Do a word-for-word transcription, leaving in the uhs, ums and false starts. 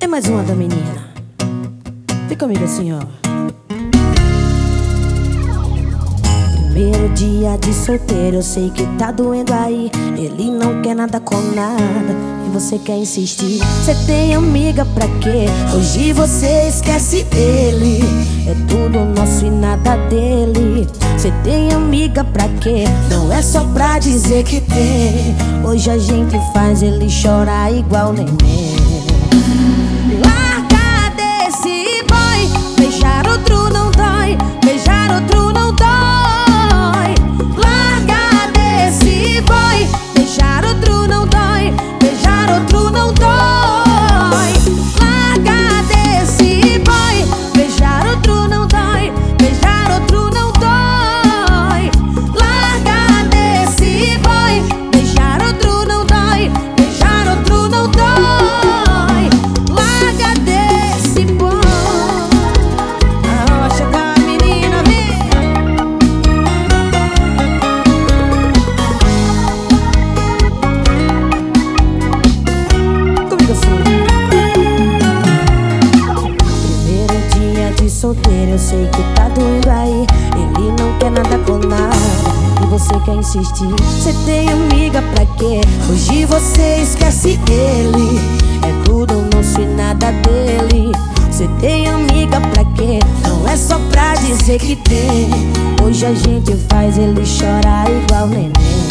É mais uma da menina. Vem comigo assim, ó. Primeiro dia de solteiro, eu sei que tá doendo aí. Ele não quer nada com nada e você quer insistir. Você tem amiga pra quê? Hoje você esquece dele. É tudo nosso e nada dele. Você tem amiga pra quê? Não é só pra dizer que tem. Hoje a gente faz ele chorar igual neném. Larga desse boy, beijar outro não dói, beijar outro não dói. Larga desse boy, beijar outro não dói, beijar outro não dói. Larga desse boy, beijar outro não dói, beijar outro não dói. Larga desse boy, beijar outro não dói, beijar outro não dói. Solteiro, eu sei que tá doendo aí. Ele não quer nada com nada e você quer insistir. Você tem amiga pra quê? Hoje você esquece dele. É tudo nosso e nada dele. Você tem amiga pra quê? Não é só pra dizer que tem. Hoje a gente faz ele chorar igual neném.